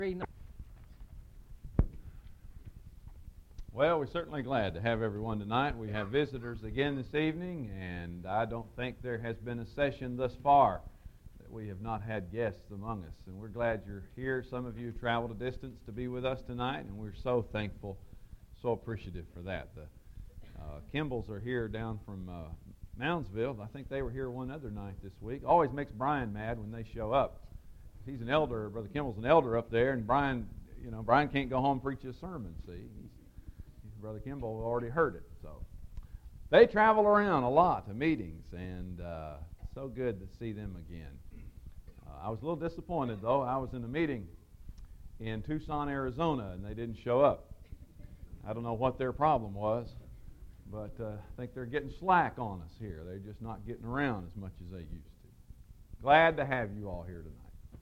Well, we're certainly glad to have everyone tonight. We have visitors again this evening, and I don't think there has been a session thus far that we have not had guests among us. And we're glad you're here. Some of you have traveled a distance to be with us tonight, and we're so thankful, so appreciative for that. The Kimballs are here down from Moundsville. I think they were here one other night this week. Always makes Brian mad when they show up. He's an elder. Brother Kimball's an elder up there, and Brian can't go home and preach his sermon, see. Brother Kimball already heard it. So they travel around a lot to meetings, and so good to see them again. I was a little disappointed, though. I was in a meeting in Tucson, Arizona, and they didn't show up. I don't know what their problem was, but I think they're getting slack on us here. They're just not getting around as much as they used to. Glad to have you all here tonight.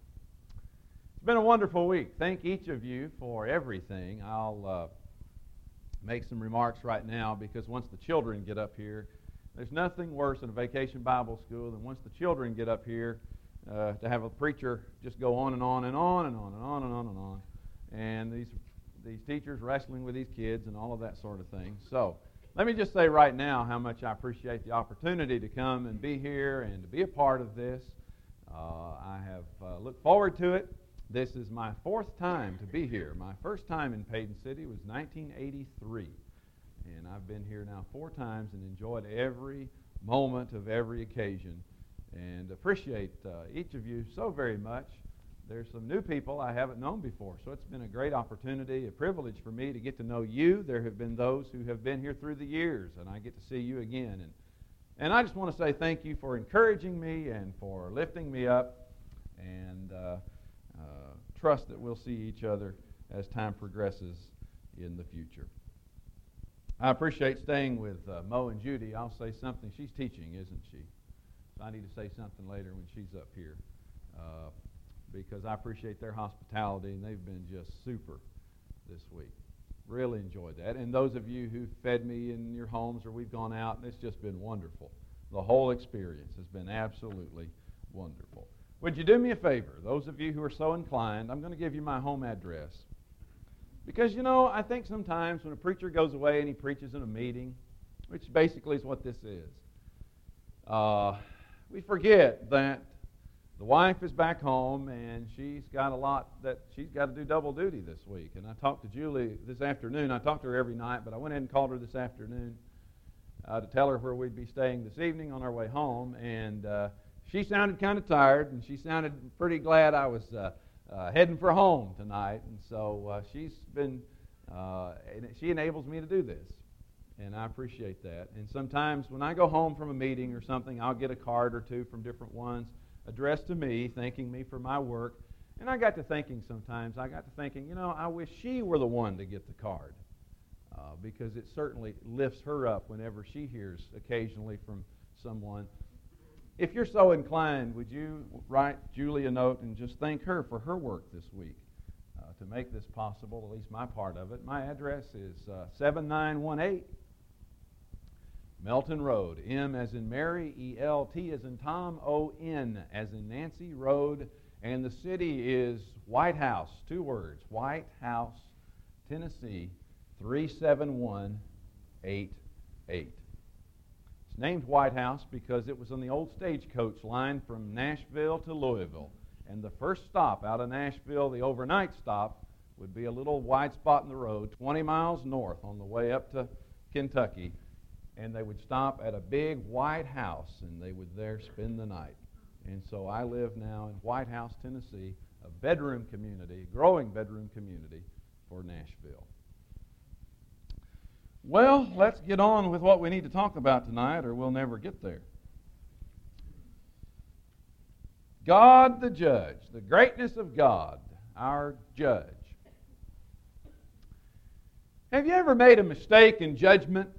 It's been a wonderful week. Thank each of you for everything. I'll make some remarks right now because once the children get up here, there's nothing worse in a vacation Bible school than once the children get up here to have a preacher just go on and on and on and on and on and on and on, and these teachers wrestling with these kids and all of that sort of thing. So let me just say right now how much I appreciate the opportunity to come and be here and to be a part of this. I have looked forward to it. This is my fourth time to be here. My first time in Paden City was 1983. And I've been here now 4 times and enjoyed every moment of every occasion. And appreciate each of you so very much. There's some new people I haven't known before. So it's been a great opportunity, a privilege for me to get to know you. There have been those who have been here through the years, and I get to see you again. And I just want to say thank you for encouraging me and for lifting me up. And trust that we'll see each other as time progresses in the future. I appreciate staying with Mo and Judy. I'll say something. She's teaching, isn't she? So I need to say something later when she's up here because I appreciate their hospitality, and they've been just super this week. Really enjoyed that. And those of you who fed me in your homes or we've gone out, and it's just been wonderful. The whole experience has been absolutely wonderful. Would you do me a favor? Those of you who are so inclined, I'm going to give you my home address. Because, I think sometimes when a preacher goes away and he preaches in a meeting, which basically is what this is, we forget that the wife is back home and she's got a lot that she's got to do double duty this week. And I talked to Julie this afternoon. I talk to her every night, but I went ahead and called her this afternoon to tell her where we'd be staying this evening on our way home. And she sounded kind of tired, and she sounded pretty glad I was heading for home tonight. And so she enables me to do this, and I appreciate that. And sometimes when I go home from a meeting or something, I'll get a card or two from different ones addressed to me, thanking me for my work. And I got to thinking, I wish she were the one to get the card, because it certainly lifts her up whenever she hears occasionally from someone. If you're so inclined, would you write Julie a note and just thank her for her work this week to make this possible, at least my part of it. My address is 7918 Melton Road, M as in Mary, E-L-T as in Tom, O-N as in Nancy Road, and the city is White House, 2 words, White House, Tennessee, 37188. Named White House because it was on the old stagecoach line from Nashville to Louisville. And the first stop out of Nashville, the overnight stop, would be a little wide spot in the road 20 miles north on the way up to Kentucky. And they would stop at a big white house, and they would there spend the night. And so I live now in White House, Tennessee, a bedroom community, a growing bedroom community for Nashville. Well, let's get on with what we need to talk about tonight, or we'll never get there. God the judge, the greatness of God, our judge. Have you ever made a mistake in judgment?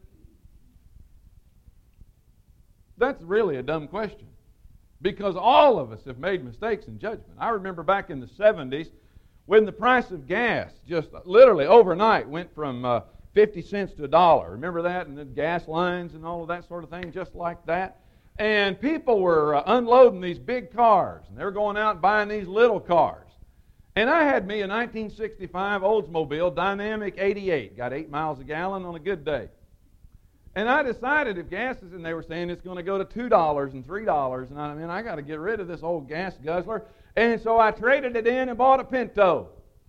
That's really a dumb question, because all of us have made mistakes in judgment. I remember back in the 70s when the price of gas just literally overnight went from 50 cents to $1. Remember that? And then gas lines and all of that sort of thing, just like that. And people were unloading these big cars, and they were going out and buying these little cars. And I had me a 1965 Oldsmobile Dynamic 88. Got 8 miles a gallon on a good day. And I decided if gas is, and they were saying it's going to go to $2 and $3, and I got to get rid of this old gas guzzler. And so I traded it in and bought a Pinto.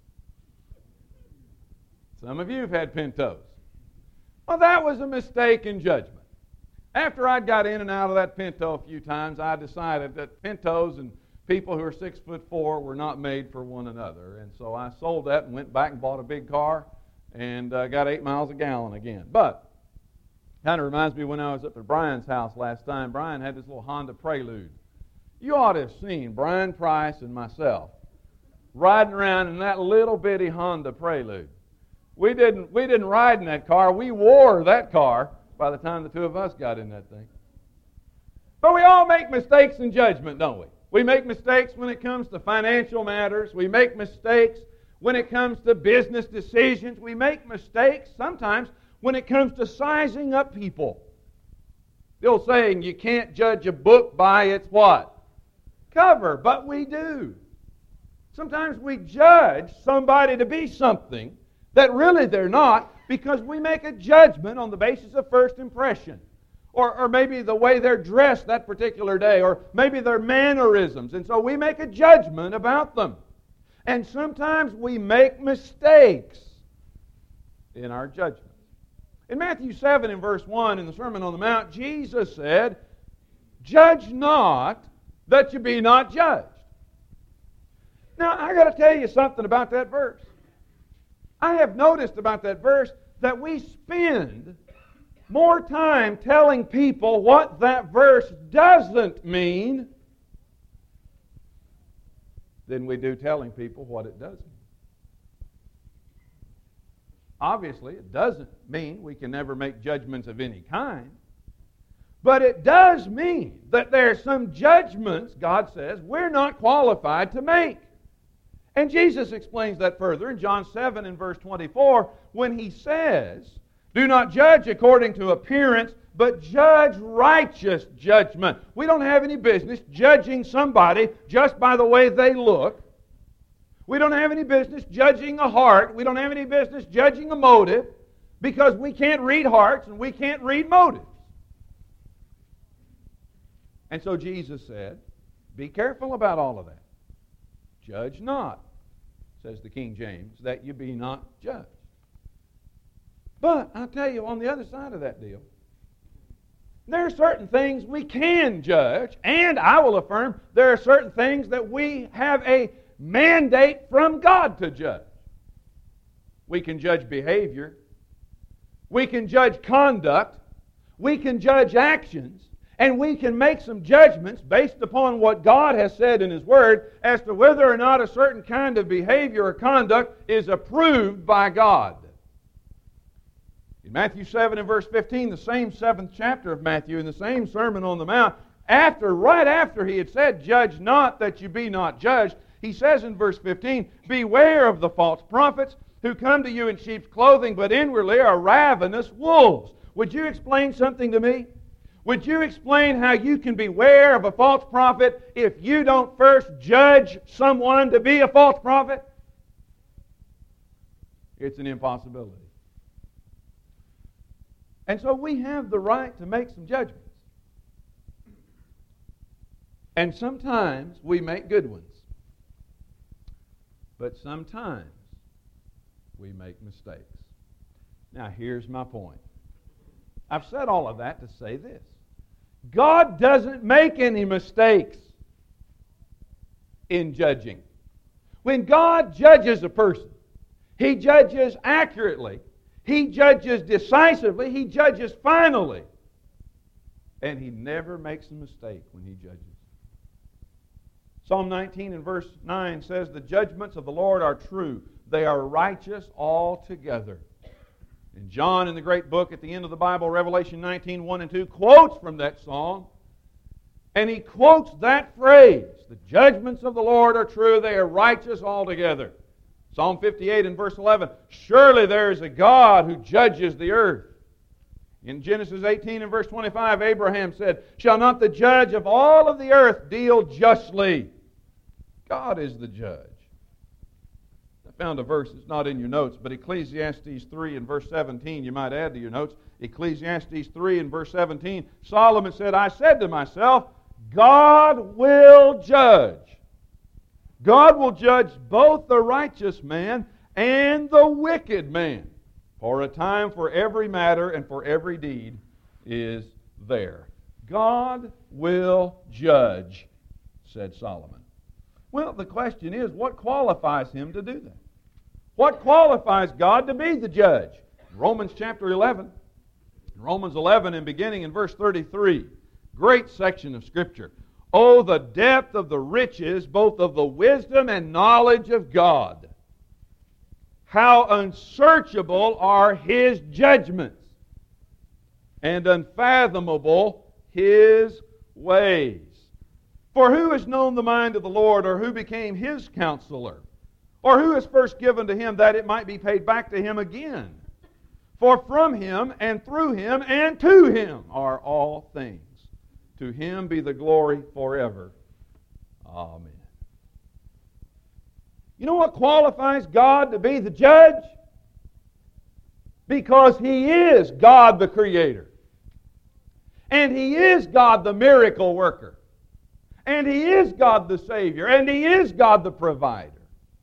Some of you have had Pintos. Well, that was a mistake in judgment. After I'd got in and out of that Pinto a few times, I decided that Pintos and people who are 6'4" were not made for one another. And so I sold that and went back and bought a big car and got 8 miles a gallon again. But kind of reminds me when I was up at Brian's house last time. Brian had this little Honda Prelude. You ought to have seen Brian Price and myself riding around in that little bitty Honda Prelude. We didn't ride in that car. We wore that car by the time the two of us got in that thing. But we all make mistakes in judgment, don't we? We make mistakes when it comes to financial matters. We make mistakes when it comes to business decisions. We make mistakes sometimes when it comes to sizing up people. The old saying, you can't judge a book by its what? Cover. But we do. Sometimes we judge somebody to be something that really they're not because we make a judgment on the basis of first impression. Or maybe the way they're dressed that particular day, or maybe their mannerisms. And so we make a judgment about them. And sometimes we make mistakes in our judgment. In Matthew 7 and verse 1 in the Sermon on the Mount, Jesus said, "Judge not that you be not judged." Now, I got to tell you something about that verse. I have noticed about that verse that we spend more time telling people what that verse doesn't mean than we do telling people what it does mean. Obviously, it doesn't mean we can never make judgments of any kind. But it does mean that there are some judgments, God says, we're not qualified to make. And Jesus explains that further in John 7 and verse 24 when He says, "Do not judge according to appearance, but judge righteous judgment." We don't have any business judging somebody just by the way they look. We don't have any business judging a heart. We don't have any business judging a motive because we can't read hearts and we can't read motives. And so Jesus said, be careful about all of that. Judge not, says the King James, that you be not judged. But I'll tell you, on the other side of that deal, there are certain things we can judge, and I will affirm there are certain things that we have a mandate from God to judge. We can judge behavior. We can judge conduct. We can judge actions. And we can make some judgments based upon what God has said in His Word as to whether or not a certain kind of behavior or conduct is approved by God. In Matthew 7 and verse 15, the same 7th chapter of Matthew, in the same Sermon on the Mount, right after He had said, "Judge not that you be not judged," He says in verse 15, "Beware of the false prophets who come to you in sheep's clothing, but inwardly are ravenous wolves." Would you explain something to me? Would you explain how you can beware of a false prophet if you don't first judge someone to be a false prophet? It's an impossibility. And so we have the right to make some judgments. And sometimes we make good ones. But sometimes we make mistakes. Now here's my point. I've said all of that to say this. God doesn't make any mistakes in judging. When God judges a person, He judges accurately. He judges decisively. He judges finally. And He never makes a mistake when He judges. Psalm 19 and verse 9 says, "The judgments of the Lord are true. They are righteous altogether." And John, in the great book at the end of the Bible, Revelation 19, 1 and 2, quotes from that psalm. And he quotes that phrase, "The judgments of the Lord are true, they are righteous altogether." Psalm 58 and verse 11, "Surely there is a God who judges the earth." In Genesis 18 and verse 25, Abraham said, "Shall not the judge of all of the earth deal justly?" God is the judge. I found a verse that's not in your notes, but Ecclesiastes 3 and verse 17, you might add to your notes. Ecclesiastes 3 and verse 17, Solomon said, I said to myself, God will judge. God will judge both the righteous man and the wicked man. For a time for every matter and for every deed is there. God will judge, said Solomon. Well, the question is, what qualifies him to do that? What qualifies God to be the judge? Romans chapter 11. Romans 11 and beginning in verse 33. Great section of Scripture. Oh, the depth of the riches, both of the wisdom and knowledge of God. How unsearchable are His judgments, and unfathomable His ways. For who has known the mind of the Lord, or who became His counselor? Or who is first given to Him that it might be paid back to Him again? For from Him, and through Him, and to Him are all things. To Him be the glory forever. Amen. You know what qualifies God to be the judge? Because He is God the Creator. And He is God the miracle worker. And He is God the Savior. And He is God the provider.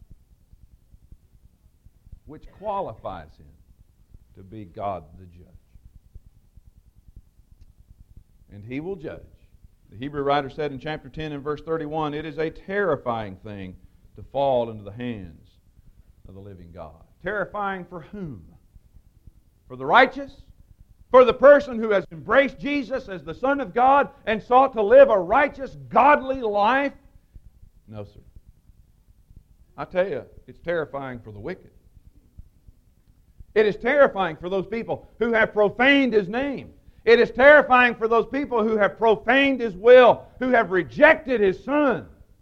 Which qualifies Him to be God the judge. And He will judge. The Hebrew writer said in chapter 10 and verse 31, it is a terrifying thing to fall into the hands of the living God. Terrifying for whom? For the righteous? For the person who has embraced Jesus as the Son of God and sought to live a righteous, godly life? No, sir. I tell you, it's terrifying for the wicked. It is terrifying for those people who have profaned His name. It is terrifying for those people who have profaned His will, who have rejected His Son.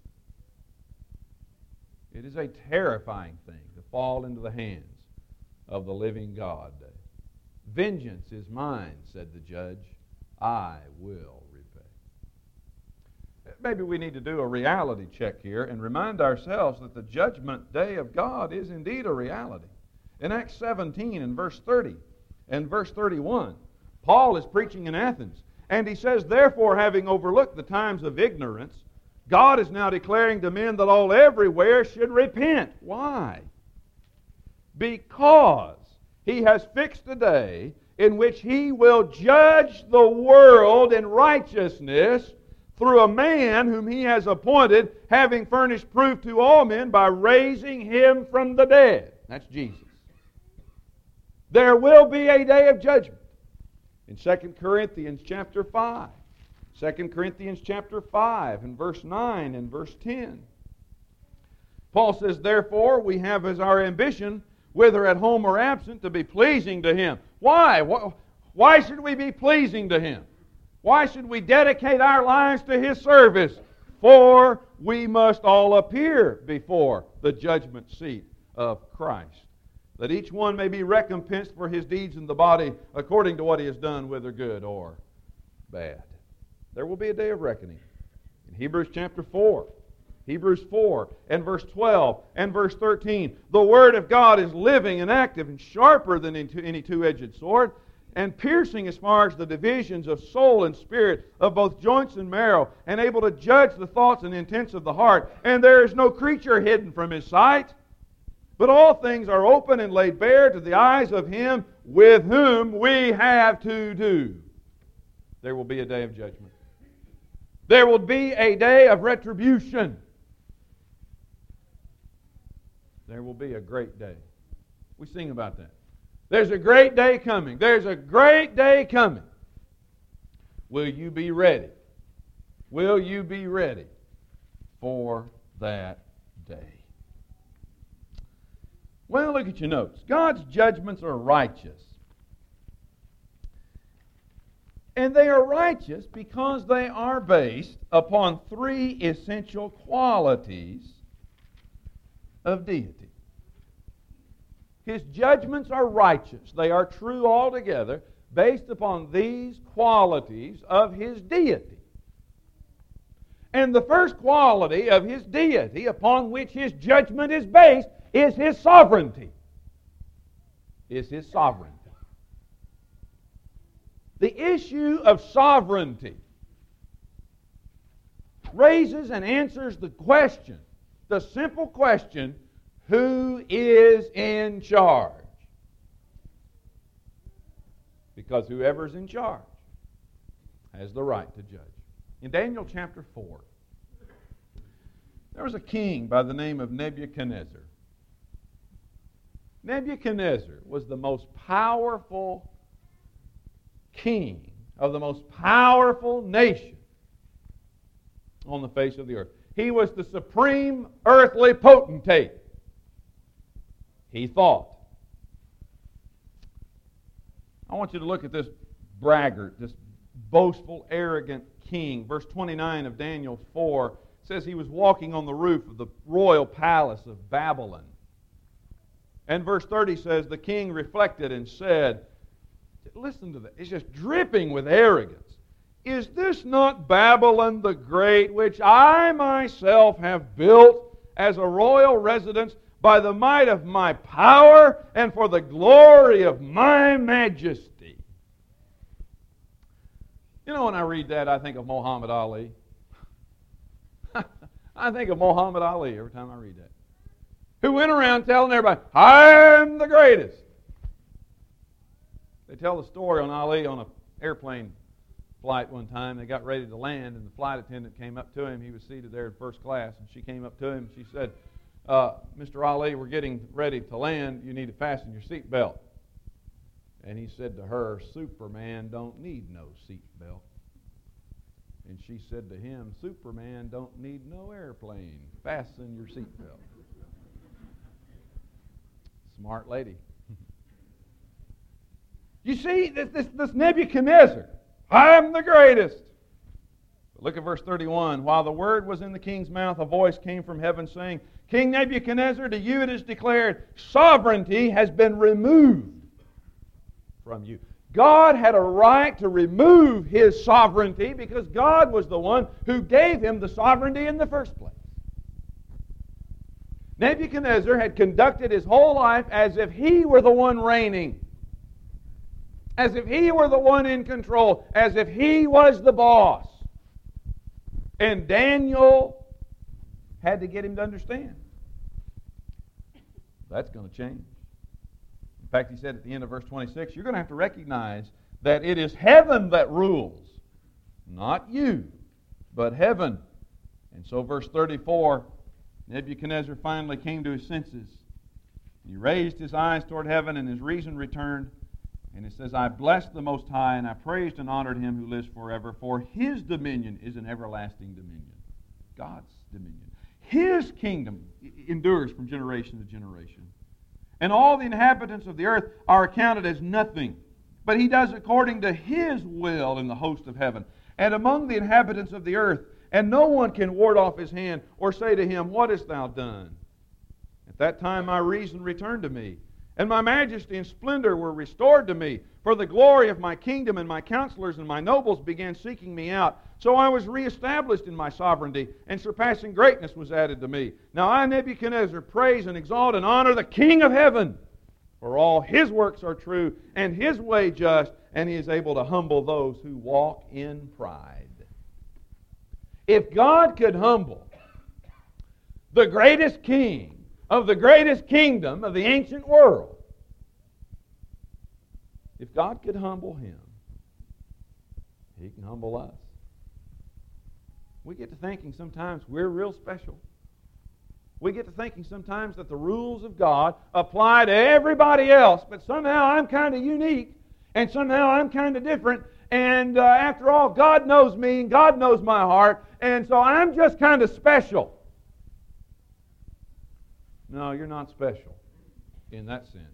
It is a terrifying thing to fall into the hands of the living God. Vengeance is mine, said the judge. I will repay. Maybe we need to do a reality check here and remind ourselves that the judgment day of God is indeed a reality. In Acts 17 and verse 30 and verse 31, Paul is preaching in Athens, and he says, therefore, having overlooked the times of ignorance, God is now declaring to men that all everywhere should repent. Why? Because He has fixed a day in which He will judge the world in righteousness through a man whom He has appointed, having furnished proof to all men by raising Him from the dead. That's Jesus. There will be a day of judgment. In 2 Corinthians chapter 5. 2 Corinthians chapter 5 and verse 9 and verse 10. Paul says, therefore, we have as our ambition, whether at home or absent, to be pleasing to Him. Why? Why should we be pleasing to Him? Why should we dedicate our lives to His service? For we must all appear before the judgment seat of Christ, that each one may be recompensed for his deeds in the body according to what he has done, whether good or bad. There will be a day of reckoning. In Hebrews chapter 4, Hebrews 4 and verse 12 and verse 13, the Word of God is living and active and sharper than any two-edged sword, and piercing as far as the divisions of soul and spirit, of both joints and marrow, and able to judge the thoughts and intents of the heart. And there is no creature hidden from His sight, but all things are open and laid bare to the eyes of Him with whom we have to do. There will be a day of judgment. There will be a day of retribution. There will be a great day. We sing about that. There's a great day coming. There's a great day coming. Will you be ready? Will you be ready for that day? Well, look at your notes. God's judgments are righteous. And they are righteous because they are based upon three essential qualities of deity. His judgments are righteous. They are true altogether, based upon these qualities of His deity. And the first quality of His deity upon which His judgment is based is His sovereignty. Is His sovereignty. The issue of sovereignty raises and answers the question, the simple question, who is in charge? Because whoever's in charge has the right to judge. In Daniel chapter 4, there was a king by the name of Nebuchadnezzar. Nebuchadnezzar was the most powerful king of the most powerful nation on the face of the earth. He was the supreme earthly potentate. He thought. I want you to look at this braggart, this boastful, arrogant king. Verse 29 of Daniel 4 says he was walking on the roof of the royal palace of Babylon. And verse 30 says, the king reflected and said, listen to that, it's just dripping with arrogance. Is this not Babylon the Great, which I myself have built as a royal residence by the might of my power and for the glory of my majesty? You know, when I read that, I think of Muhammad Ali. I think of Muhammad Ali every time I read that. Who went around telling everybody, I'm the greatest. They tell the story on Ali on an airplane flight one time. They got ready to land, and the flight attendant came up to him. He was seated there in first class, and she came up to him. She said, Mr. Ali, we're getting ready to land. You need to fasten your seatbelt. And he said to her, Superman don't need no seatbelt. And she said to him, Superman don't need no airplane. Fasten your seatbelt. Smart lady. You see, this Nebuchadnezzar, I'm the greatest. But look at verse 31. While the word was in the king's mouth, a voice came from heaven saying, King Nebuchadnezzar, to you it is declared, sovereignty has been removed from you. God had a right to remove His sovereignty because God was the one who gave him the sovereignty in the first place. Nebuchadnezzar had conducted his whole life as if he were the one reigning, as if he were the one in control, as if he was the boss. And Daniel had to get him to understand that's going to change. In fact, he said at the end of verse 26, you're going to have to recognize that it is heaven that rules, not you, but heaven. And so verse 34, Nebuchadnezzar finally came to his senses. He raised his eyes toward heaven, and his reason returned. And it says, I blessed the Most High, and I praised and honored Him who lives forever, for His dominion is an everlasting dominion. God's dominion. His kingdom endures from generation to generation. And all the inhabitants of the earth are accounted as nothing. But He does according to His will in the host of heaven, and among the inhabitants of the earth, and no one can ward off His hand or say to Him, what hast thou done? At that time my reason returned to me, and my majesty and splendor were restored to me. For the glory of my kingdom and my counselors and my nobles began seeking me out. So I was reestablished in my sovereignty, and surpassing greatness was added to me. Now I, Nebuchadnezzar, praise and exalt and honor the King of heaven. For all His works are true, and His way just, and He is able to humble those who walk in pride. If God could humble the greatest king of the greatest kingdom of the ancient world, if God could humble Him, He can humble us. We get to thinking sometimes we're real special. We get to thinking sometimes that the rules of God apply to everybody else, but somehow I'm kind of unique, and somehow I'm kind of different, and after all, God knows me, and God knows my heart, and so I'm just kind of special. No, you're not special in that sense.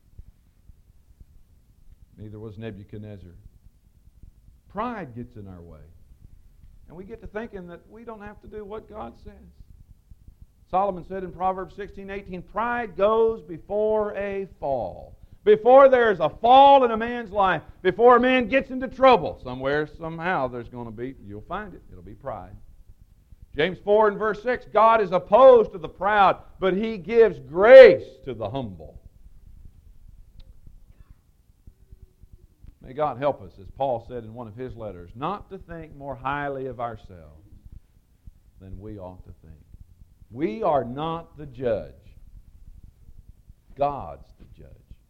Neither was Nebuchadnezzar. Pride gets in our way. And we get to thinking that we don't have to do what God says. Solomon said in Proverbs 16:18, pride goes before a fall. Before there's a fall in a man's life, before a man gets into trouble, somewhere, somehow there's going to be, you'll find it, it'll be pride. James 4 and verse 6, God is opposed to the proud, but He gives grace to the humble. May God help us, as Paul said in one of his letters, not to think more highly of ourselves than we ought to think. We are not the judge. God's the judge.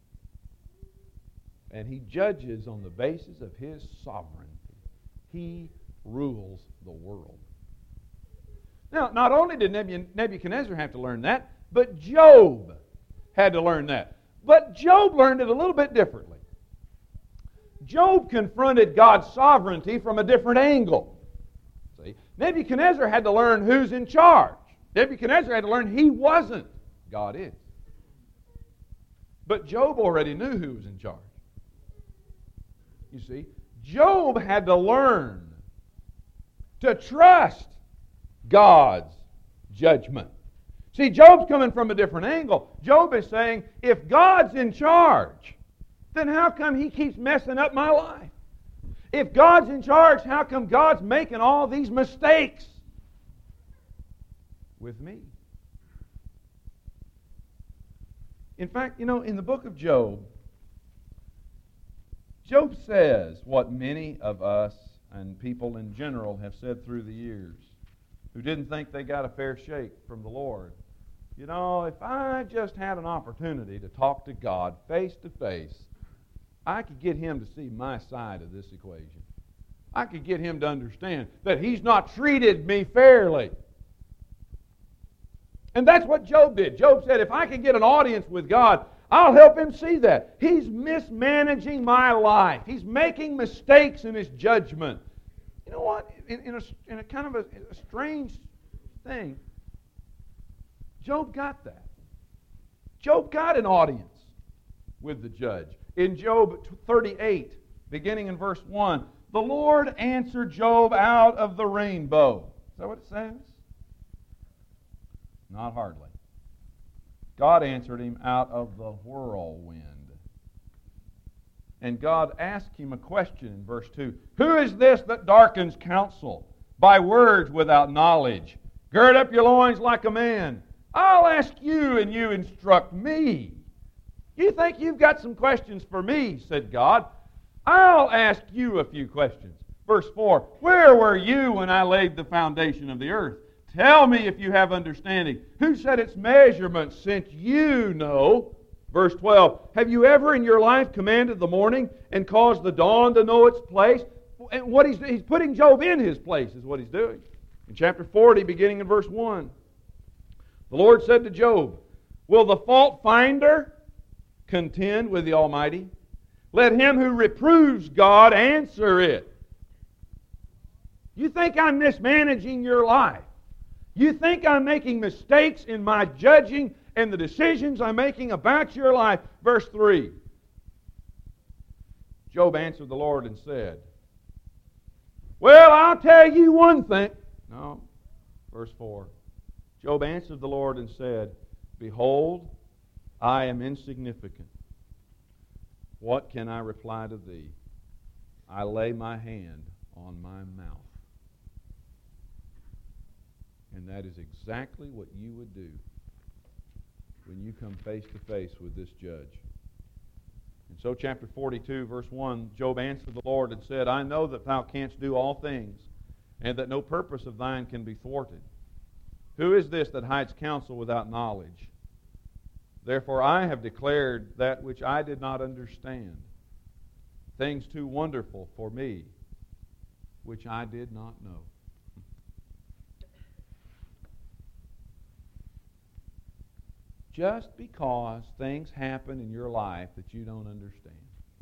And He judges on the basis of His sovereignty. He rules the world. Now, not only did Nebuchadnezzar have to learn that, but Job had to learn that. But Job learned it a little bit differently. Job confronted God's sovereignty from a different angle. See, Nebuchadnezzar had to learn who's in charge. Nebuchadnezzar had to learn he wasn't. God is. But Job already knew who was in charge. You see, Job had to learn to trust God's judgment. See, Job's coming from a different angle. Job is saying, if God's in charge, then how come He keeps messing up my life? If God's in charge, how come God's making all these mistakes with me? In fact, in the book of Job, Job says what many of us and people in general have said through the years who didn't think they got a fair shake from the Lord. If I just had an opportunity to talk to God face to face, I could get Him to see my side of this equation. I could get Him to understand that He's not treated me fairly. And that's what Job did. Job said, if I could get an audience with God, I'll help him see that. He's mismanaging my life. He's making mistakes in His judgment. You know what? In a kind of a strange thing, Job got that. Job got an audience with the judge. In Job 38, beginning in verse 1, the Lord answered Job out of the rainbow. Is that what it says? Not hardly. God answered him out of the whirlwind. And God asked him a question in verse 2. Who is this that darkens counsel by words without knowledge? Gird up your loins like a man. I'll ask you, and you instruct me. You think you've got some questions for me, said God. I'll ask you a few questions. Verse 4, where were you when I laid the foundation of the earth? Tell me if you have understanding. Who set its measurements, since you know? Verse 12, have you ever in your life commanded the morning and caused the dawn to know its place? And what he's putting Job in his place is what he's doing. In chapter 40, beginning in verse 1, the Lord said to Job, will the fault finder contend with the Almighty? Let him who reproves God answer it. You think I'm mismanaging your life? You think I'm making mistakes in my judging and the decisions I'm making about your life? Verse 3. Job answered the Lord and said, well, I'll tell you one thing. No. Verse 4. Job answered the Lord and said, behold, I am insignificant. What can I reply to thee? I lay my hand on my mouth. And that is exactly what you would do when you come face to face with this judge. And so chapter 42, verse 1, Job answered the Lord and said, I know that thou canst do all things, and that no purpose of thine can be thwarted. Who is this that hides counsel without knowledge? Therefore I have declared that which I did not understand, things too wonderful for me, which I did not know. Just because things happen in your life that you don't understand.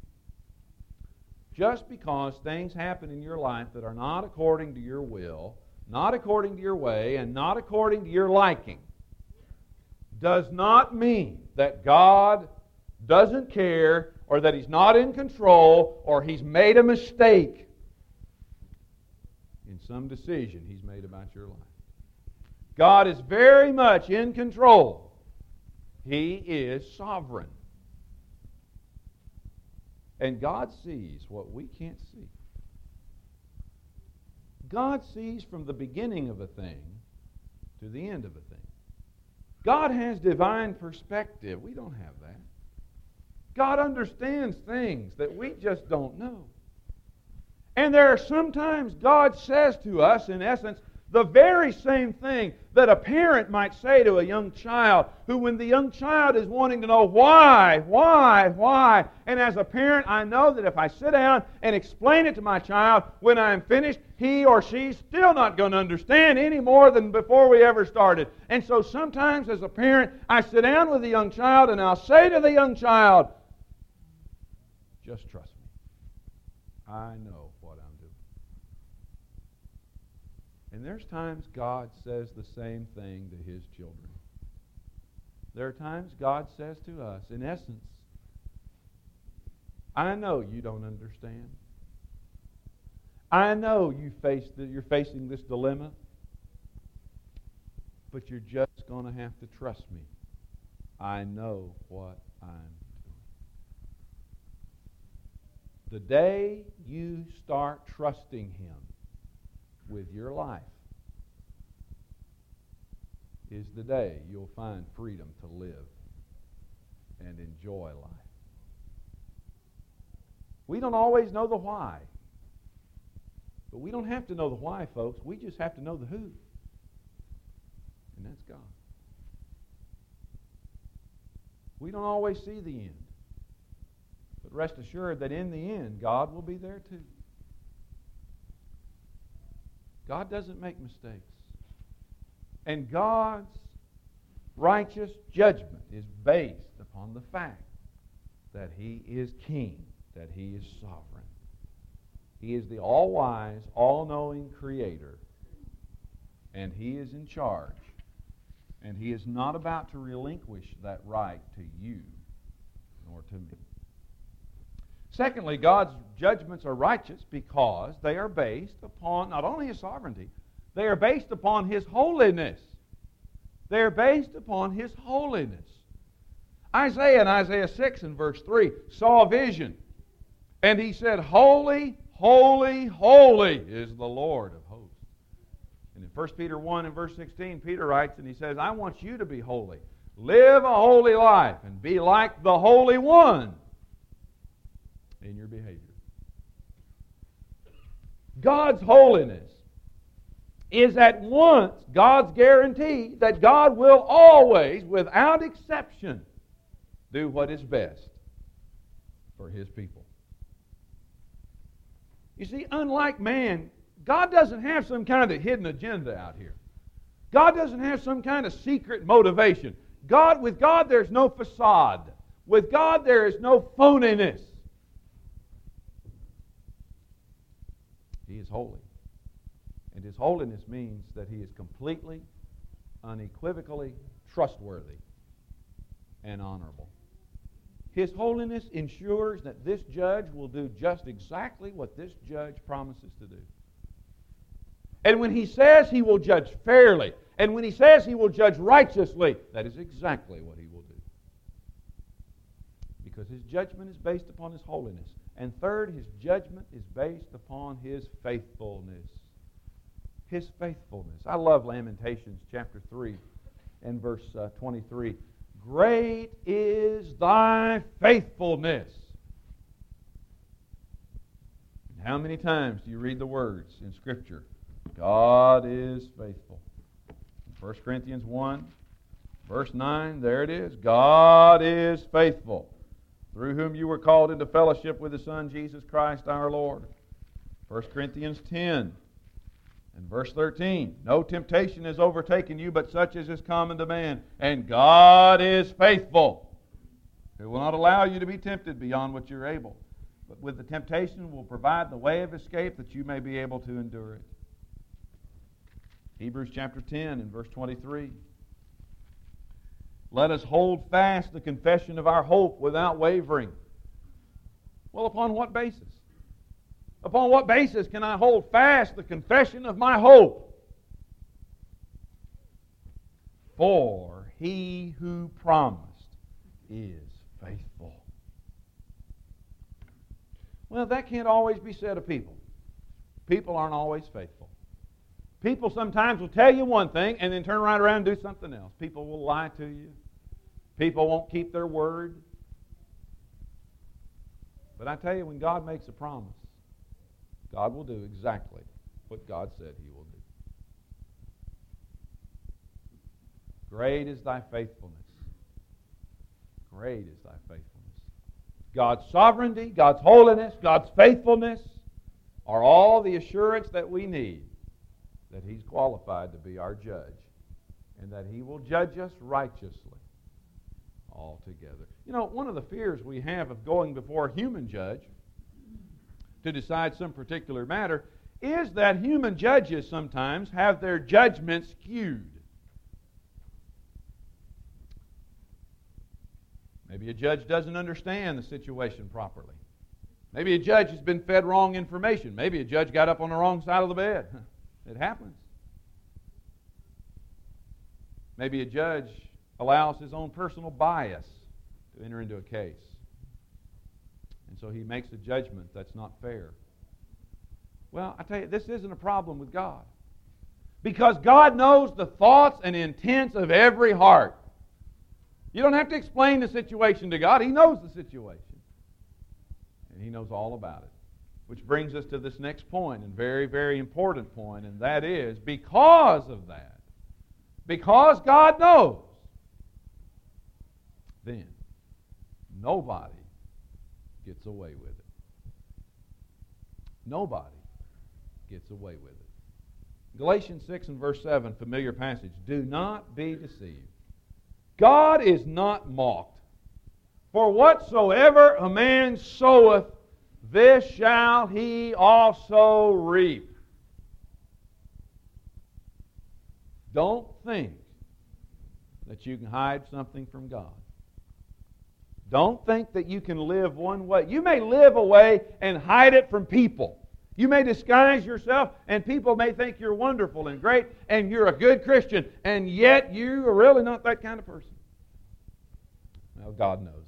Just because things happen in your life that are not according to your will, not according to your way, and not according to your liking, does not mean that God doesn't care, or that He's not in control, or He's made a mistake in some decision He's made about your life. God is very much in control. He is sovereign. And God sees what we can't see. God sees from the beginning of a thing to the end of a thing. God has divine perspective. We don't have that. God understands things that we just don't know. And there are sometimes God says to us, in essence, the very same thing that a parent might say to a young child, who when the young child is wanting to know why, and as a parent I know that if I sit down and explain it to my child, when I'm finished, he or she's still not going to understand any more than before we ever started. And so sometimes as a parent, I sit down with the young child and I'll say to the young child, just trust me. I know what I'm doing. And there's times God says the same thing to His children. There are times God says to us, in essence, I know you don't understand. I know you're facing this dilemma, but you're just going to have to trust me. I know what I'm doing. The day you start trusting Him with your life is the day you'll find freedom to live and enjoy life. We don't always know the why. But we don't have to know the why, folks. We just have to know the who. And that's God. We don't always see the end. But rest assured that in the end, God will be there too. God doesn't make mistakes. And God's righteous judgment is based upon the fact that He is king, that He is sovereign. He is the all-wise, all-knowing Creator, and He is in charge. And He is not about to relinquish that right to you nor to me. Secondly, God's judgments are righteous because they are based upon not only His sovereignty, they are based upon His holiness. They are based upon His holiness. Isaiah in Isaiah 6 and verse 3 saw a vision, and he said, Holy, holy, holy is the Lord of hosts. And in 1 Peter 1 and verse 16, Peter writes and he says, I want you to be holy. Live a holy life and be like the Holy One in your behavior. God's holiness is at once God's guarantee that God will always, without exception, do what is best for His people. You see, unlike man, God doesn't have some kind of hidden agenda out here. God doesn't have some kind of secret motivation. With God, there's no facade. With God, there is no phoniness. He is holy. And His holiness means that He is completely, unequivocally trustworthy and honorable. His holiness ensures that this judge will do just exactly what this judge promises to do. And when He says He will judge fairly, and when He says He will judge righteously, that is exactly what He will do. Because His judgment is based upon His holiness. And third, His judgment is based upon His faithfulness. His faithfulness. I love Lamentations chapter 3 and verse 23. Great is thy faithfulness. And how many times do you read the words in Scripture? God is faithful. 1 Corinthians 1, verse 9, there it is. God is faithful, through whom you were called into fellowship with His Son, Jesus Christ our Lord. 1 Corinthians 10 and verse 13, no temptation has overtaken you but such as is common to man, and God is faithful, who will not allow you to be tempted beyond what you're able, but with the temptation will provide the way of escape that you may be able to endure it. Hebrews chapter 10 and verse 23, let us hold fast the confession of our hope without wavering. Well, upon what basis? Upon what basis can I hold fast the confession of my hope? For He who promised is faithful. Well, that can't always be said of people. People aren't always faithful. People sometimes will tell you one thing and then turn right around and do something else. People will lie to you. People won't keep their word. But I tell you, when God makes a promise, God will do exactly what God said He will do. Great is thy faithfulness. Great is thy faithfulness. God's sovereignty, God's holiness, God's faithfulness are all the assurance that we need that He's qualified to be our judge and that He will judge us righteously altogether. You know, one of the fears we have of going before a human judge to decide some particular matter is that human judges sometimes have their judgments skewed. Maybe a judge doesn't understand the situation properly. Maybe a judge has been fed wrong information. Maybe a judge got up on the wrong side of the bed. It happens. Maybe a judge allows his own personal bias to enter into a case. And so he makes a judgment that's not fair. Well, I tell you, this isn't a problem with God. Because God knows the thoughts and intents of every heart. You don't have to explain the situation to God. He knows the situation. And He knows all about it. Which brings us to this next point, and very, very important point, and that is, because of that, because God knows, then nobody gets away with it. Nobody gets away with it. Galatians 6 and verse 7, familiar passage. Do not be deceived. God is not mocked. For whatsoever a man soweth, this shall he also reap. Don't think that you can hide something from God. Don't think that you can live one way. You may live a way and hide it from people. You may disguise yourself, and people may think you're wonderful and great, and you're a good Christian, and yet you are really not that kind of person. Well, God knows.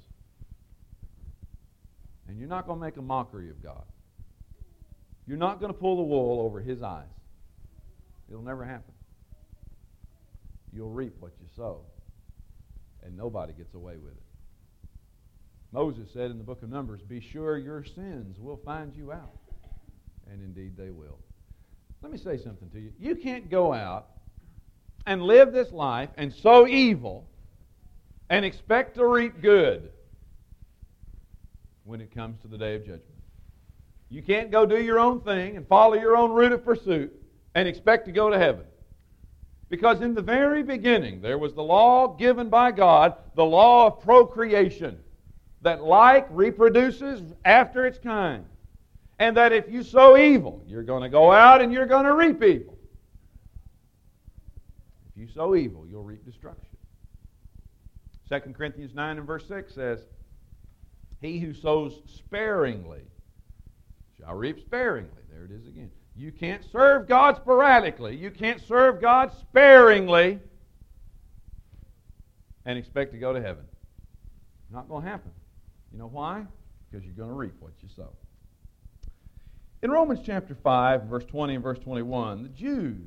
And you're not going to make a mockery of God. You're not going to pull the wool over His eyes. It'll never happen. You'll reap what you sow, and nobody gets away with it. Moses said in the book of Numbers, be sure your sins will find you out. And indeed they will. Let me say something to you. You can't go out and live this life and sow evil and expect to reap good when it comes to the day of judgment. You can't go do your own thing and follow your own route of pursuit and expect to go to heaven. Because in the very beginning, there was the law given by God, the law of procreation, that like reproduces after its kind. And that if you sow evil, you're going to go out and you're going to reap evil. If you sow evil, you'll reap destruction. 2 Corinthians 9 and verse 6 says, he who sows sparingly shall reap sparingly. There it is again. You can't serve God sporadically. You can't serve God sparingly and expect to go to heaven. Not going to happen. You know why? Because you're going to reap what you sow. In Romans chapter 5, verse 20 and verse 21, the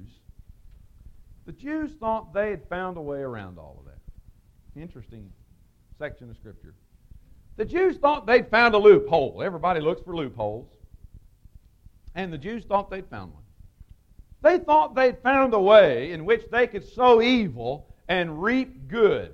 Jews thought they had found a way around all of that. Interesting section of Scripture. The Jews thought they'd found a loophole. Everybody looks for loopholes. And the Jews thought they'd found one. They thought they'd found a way in which they could sow evil and reap good.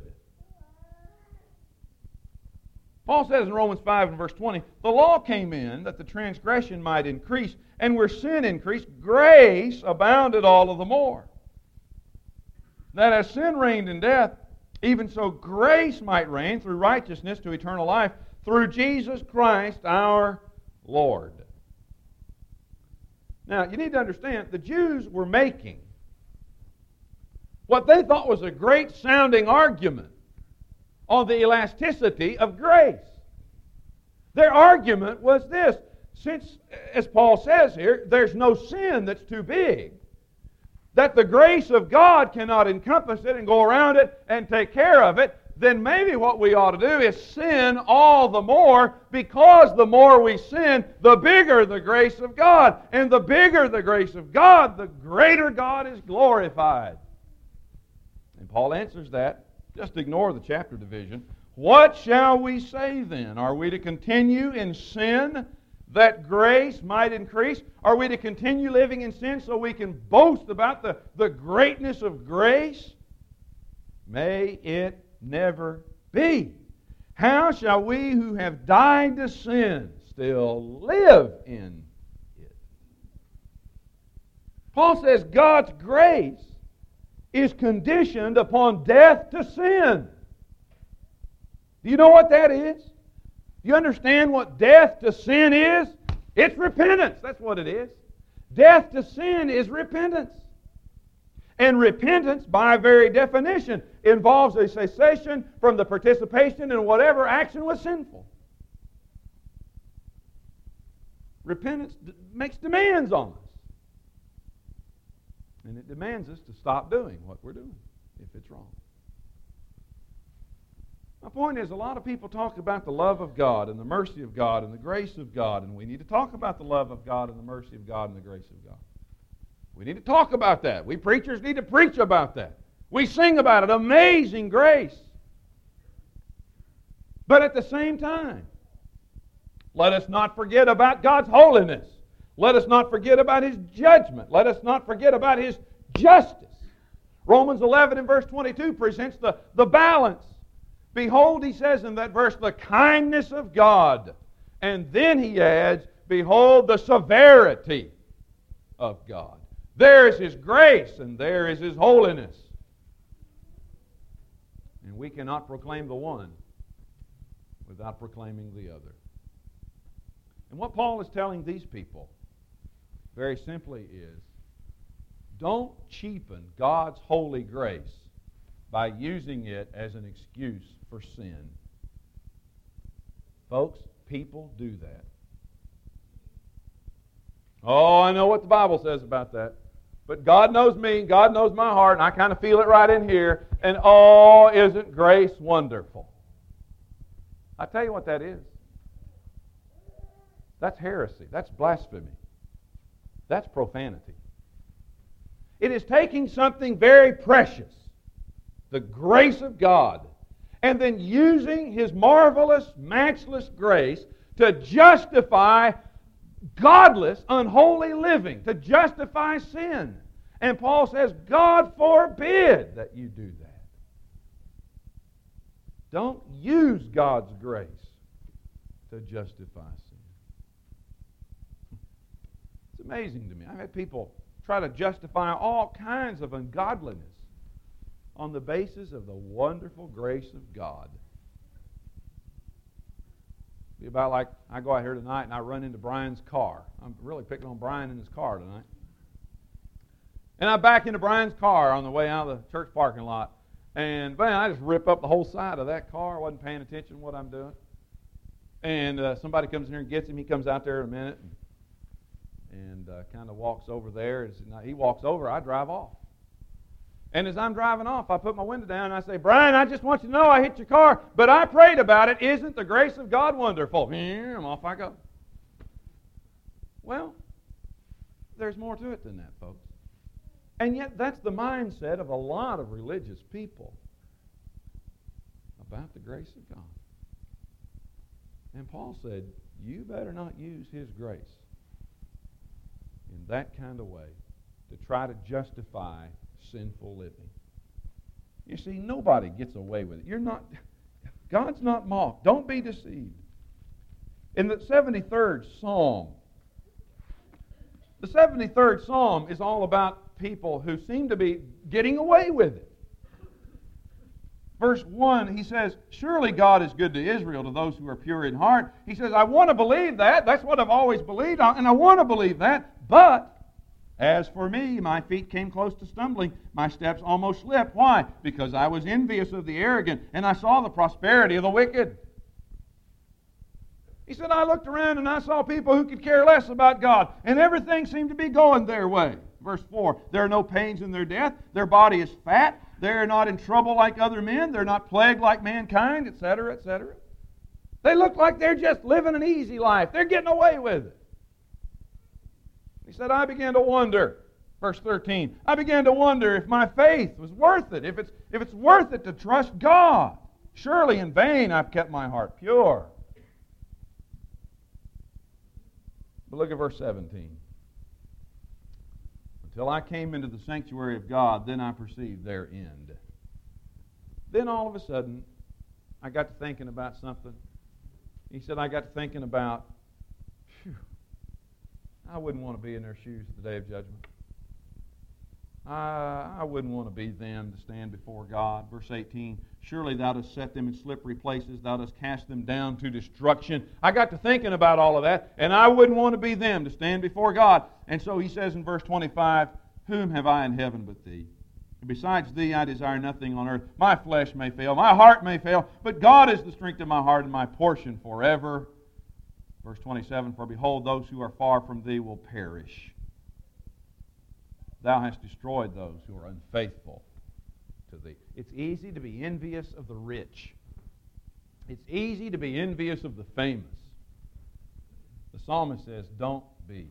Paul says in Romans 5 and verse 20, the law came in that the transgression might increase, and where sin increased, grace abounded all of the more. That as sin reigned in death, even so grace might reign through righteousness to eternal life through Jesus Christ our Lord. Now, you need to understand, the Jews were making what they thought was a great sounding argument on the elasticity of grace. Their argument was this: since, as Paul says here, there's no sin that's too big, that the grace of God cannot encompass it and go around it and take care of it, then maybe what we ought to do is sin all the more, because the more we sin, the bigger the grace of God. And the bigger the grace of God, the greater God is glorified. And Paul answers that. Just ignore the chapter division. What shall we say then? Are we to continue in sin that grace might increase? Are we to continue living in sin so we can boast about the greatness of grace? May it never be. How shall we who have died to sin still live in it? Paul says God's grace is conditioned upon death to sin. Do you know what that is? Do you understand what death to sin is? It's repentance. That's what it is. Death to sin is repentance. And repentance, by very definition, involves a cessation from the participation in whatever action was sinful. Repentance makes demands on us. And it demands us to stop doing what we're doing if it's wrong. My point is, a lot of people talk about the love of God and the mercy of God and the grace of God, and we need to talk about the love of God and the mercy of God and the grace of God. We need to talk about that. We preachers need to preach about that. We sing about it, amazing grace. But at the same time, let us not forget about God's holiness. Let us not forget about His judgment. Let us not forget about His justice. Romans 11 and verse 22 presents the balance. Behold, he says in that verse, the kindness of God. And then he adds, behold, the severity of God. There is His grace and there is His holiness. And we cannot proclaim the one without proclaiming the other. And what Paul is telling these people, very simply, is don't cheapen God's holy grace by using it as an excuse for sin. Folks, people do that. Oh, I know what the Bible says about that. But God knows me, God knows my heart, and I kind of feel it right in here. And oh, isn't grace wonderful? I tell you what that is. That's heresy. That's blasphemy. That's profanity. It is taking something very precious, the grace of God, and then using His marvelous, matchless grace to justify godless, unholy living, to justify sin. And Paul says, God forbid that you do that. Don't use God's grace to justify sin. It's amazing to me. I've had people try to justify all kinds of ungodliness on the basis of the wonderful grace of God. Be about like I go out here tonight and I run into Brian's car. I'm really picking on Brian in his car tonight. And I back into Brian's car on the way out of the church parking lot. And man, I just rip up the whole side of that car. I wasn't paying attention to what I'm doing. And somebody comes in here and gets him. He comes out there in a minute and kind of walks over there. He walks over, I drive off. And as I'm driving off, I put my window down and I say, Brian, I just want you to know I hit your car, but I prayed about it. Isn't the grace of God wonderful? And off I go. Well, there's more to it than that, folks. And yet that's the mindset of a lot of religious people about the grace of God. And Paul said, you better not use His grace in that kind of way to try to justify sinful living. You see, nobody gets away with it. God's not mocked. Don't be deceived. In the 73rd Psalm, the 73rd Psalm is all about people who seem to be getting away with it. Verse 1, he says, surely God is good to Israel, to those who are pure in heart. He says, I want to believe that. That's what I've always believed, and I want to believe that. But as for me, my feet came close to stumbling. My steps almost slipped. Why? Because I was envious of the arrogant, and I saw the prosperity of the wicked. He said, I looked around and I saw people who could care less about God, and everything seemed to be going their way. Verse 4, there are no pains in their death. Their body is fat. They are not in trouble like other men. They're not plagued like mankind, etc., etc. They look like they're just living an easy life. They're getting away with it. He said, I began to wonder. Verse 13, I began to wonder if my faith was worth it, if it's worth it to trust God. Surely in vain I've kept my heart pure. But look at verse 17. Until I came into the sanctuary of God, then I perceived their end. Then all of a sudden, I got to thinking about something. He said, I got to thinking about, I wouldn't want to be in their shoes the day of judgment. I wouldn't want to be them to stand before God. Verse 18, surely thou dost set them in slippery places. Thou dost cast them down to destruction. I got to thinking about all of that, and I wouldn't want to be them to stand before God. And so he says in verse 25, whom have I in heaven but thee? And besides thee I desire nothing on earth. My flesh may fail, my heart may fail, but God is the strength of my heart and my portion forever. Verse 27, for behold, those who are far from thee will perish. Thou hast destroyed those who are unfaithful to thee. It's easy to be envious of the rich. It's easy to be envious of the famous. The psalmist says, don't be.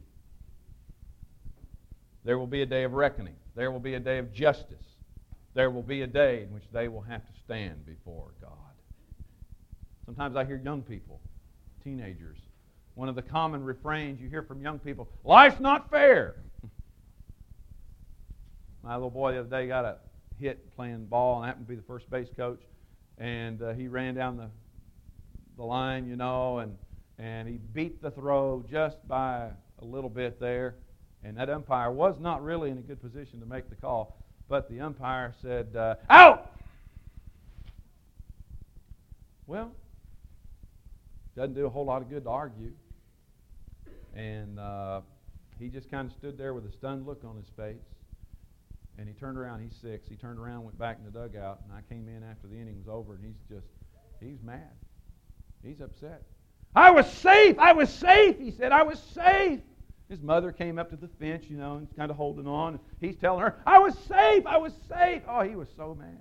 There will be a day of reckoning. There will be a day of justice. There will be a day in which they will have to stand before God. Sometimes I hear young people, teenagers, one of the common refrains you hear from young people, life's not fair. My little boy the other day got a hit playing ball and happened to be the first base coach. And he ran down the line, and he beat the throw just by a little bit there. And that umpire was not really in a good position to make the call. But the umpire said, out! Well, doesn't do a whole lot of good to argue. And he just kind of stood there with a stunned look on his face. And he turned around, he's 6. He turned around, went back in the dugout, and I came in after the inning was over, and he's mad. He's upset. I was safe, he said, I was safe. His mother came up to the fence, and kind of holding on. He's telling her, I was safe. Oh, he was so mad.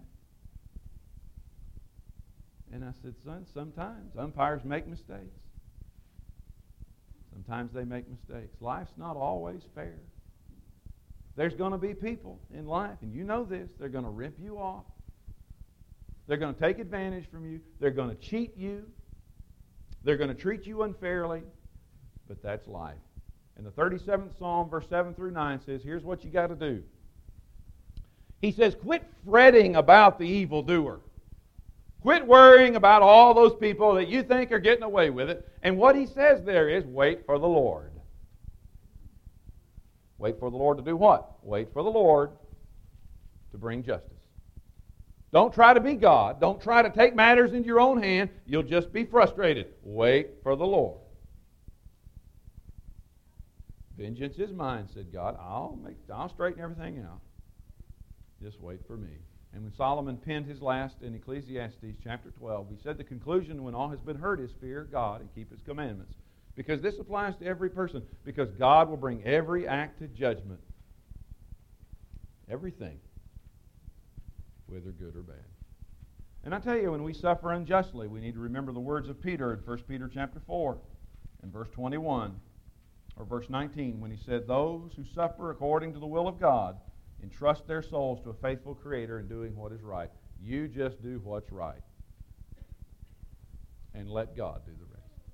And I said, son, sometimes umpires make mistakes. Sometimes they make mistakes. Life's not always fair. There's going to be people in life, and you know this, they're going to rip you off. They're going to take advantage from you. They're going to cheat you. They're going to treat you unfairly. But that's life. And the 37th Psalm, verse 7 through 9 says, here's what you got to do. He says, quit fretting about the evildoer. Quit worrying about all those people that you think are getting away with it. And what he says there is, wait for the Lord. Wait for the Lord to do what? Wait for the Lord to bring justice. Don't try to be God. Don't try to take matters into your own hand. You'll just be frustrated. Wait for the Lord. Vengeance is mine, said God. I'll straighten everything out. Just wait for me. And when Solomon penned his last in Ecclesiastes chapter 12, he said the conclusion when all has been heard is fear God and keep his commandments. Because this applies to every person. Because God will bring every act to judgment. Everything. Whether good or bad. And I tell you, when we suffer unjustly, we need to remember the words of Peter in 1 Peter chapter 4 and verse 21 or verse 19 when he said, those who suffer according to the will of God entrust their souls to a faithful Creator in doing what is right. You just do what's right. And let God do the rest.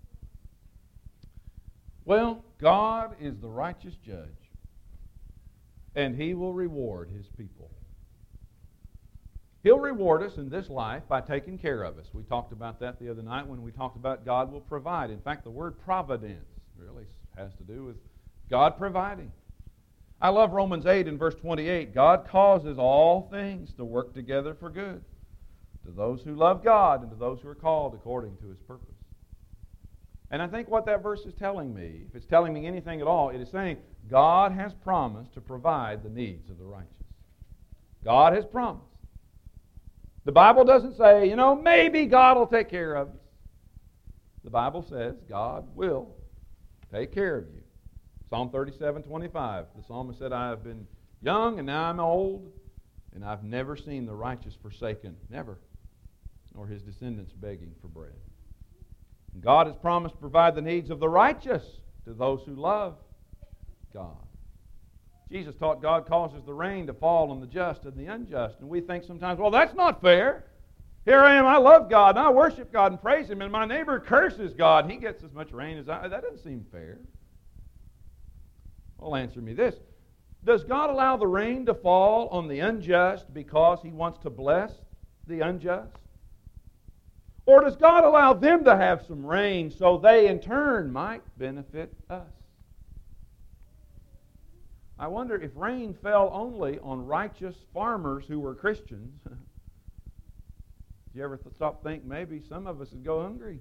Well, God is the righteous judge, and He will reward His people. He'll reward us in this life by taking care of us. We talked about that the other night when we talked about God will provide. In fact, the word providence really has to do with God providing. I love Romans 8 and verse 28. God causes all things to work together for good to those who love God and to those who are called according to His purpose. And I think what that verse is telling me, if it's telling me anything at all, it is saying God has promised to provide the needs of the righteous. God has promised. The Bible doesn't say, maybe God will take care of us. The Bible says God will take care of you. Psalm 37:25. The psalmist said, I have been young and now I'm old, and I've never seen the righteous forsaken, never, nor his descendants begging for bread. And God has promised to provide the needs of the righteous to those who love God. Jesus taught God causes the rain to fall on the just and the unjust. And we think sometimes, well, that's not fair. Here I am, I love God, and I worship God and praise Him, and my neighbor curses God, and he gets as much rain as I. That doesn't seem fair. Well, answer me this. Does God allow the rain to fall on the unjust because He wants to bless the unjust? Or does God allow them to have some rain so they in turn might benefit us? I wonder if rain fell only on righteous farmers who were Christians. Did you ever stop think maybe some of us would go hungry?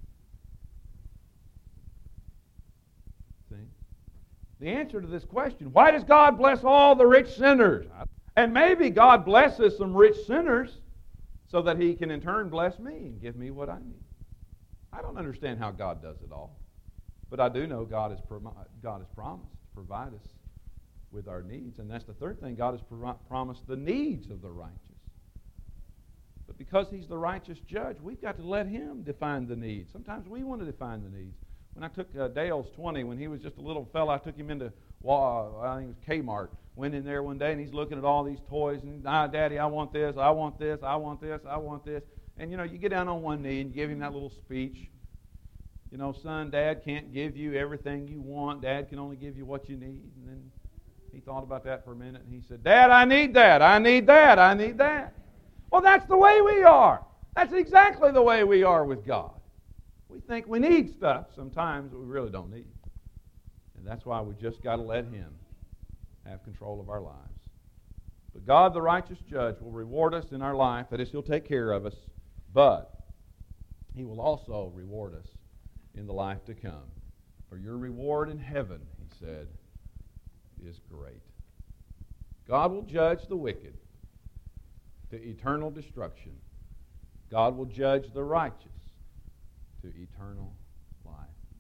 See? The answer to this question, why does God bless all the rich sinners? And maybe God blesses some rich sinners so that He can in turn bless me and give me what I need. I don't understand how God does it all. But I do know God has promised to provide us with our needs. And that's the third thing. God has promised the needs of the righteous. But because He's the righteous judge, we've got to let Him define the needs. Sometimes we want to define the needs. When I took Dale's 20, when he was just a little fella, I took him into, I think it was Kmart. Went in there one day, and he's looking at all these toys. And, Daddy, I want this, I want this, I want this, I want this. And, you get down on one knee and you give him that little speech. Son, Dad can't give you everything you want. Dad can only give you what you need. And then he thought about that for a minute, and he said, Dad, I need that, I need that, I need that. Well, that's the way we are. That's exactly the way we are with God. We think we need stuff sometimes that we really don't need. And that's why we just got to let Him have control of our lives. But God, the righteous judge, will reward us in our life. That is, He'll take care of us. But He will also reward us in the life to come. For your reward in heaven, He said, is great. God will judge the wicked to eternal destruction. God will judge the righteous to eternal life.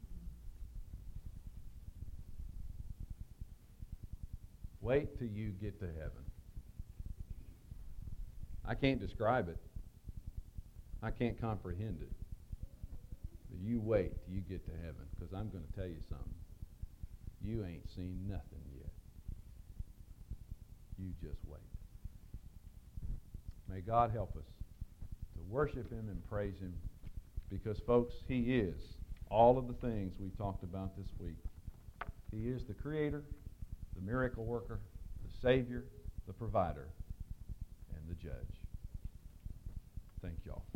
Wait till you get to heaven. I can't describe it. I can't comprehend it. But you wait till you get to heaven, because I'm going to tell you something. You ain't seen nothing yet. You just wait. May God help us to worship Him and praise Him, because, folks, He is all of the things we've talked about this week. He is the Creator, the miracle worker, the Savior, the provider, and the Judge. Thank y'all.